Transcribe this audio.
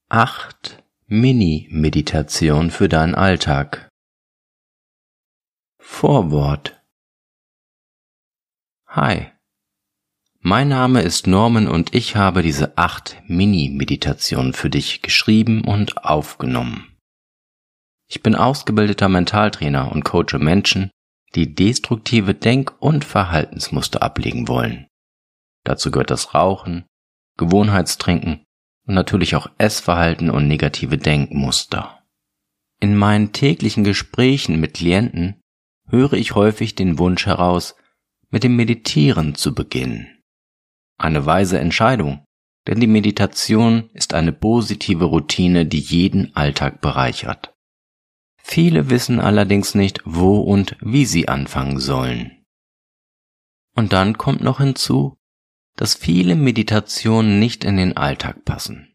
8 Mini-Meditationen für deinen Alltag. Vorwort. Hi, mein Name ist Norman und ich habe diese 8 Mini-Meditationen für dich geschrieben und aufgenommen. Ich bin ausgebildeter Mentaltrainer und coache Menschen, die destruktive Denk- und Verhaltensmuster ablegen wollen. Dazu gehört das Rauchen, Gewohnheitstrinken und natürlich auch Essverhalten und negative Denkmuster. In meinen täglichen Gesprächen mit Klienten höre ich häufig den Wunsch heraus, mit dem Meditieren zu beginnen. Eine weise Entscheidung, denn die Meditation ist eine positive Routine, die jeden Alltag bereichert. Viele wissen allerdings nicht, wo und wie sie anfangen sollen. Und dann kommt noch hinzu, dass viele Meditationen nicht in den Alltag passen.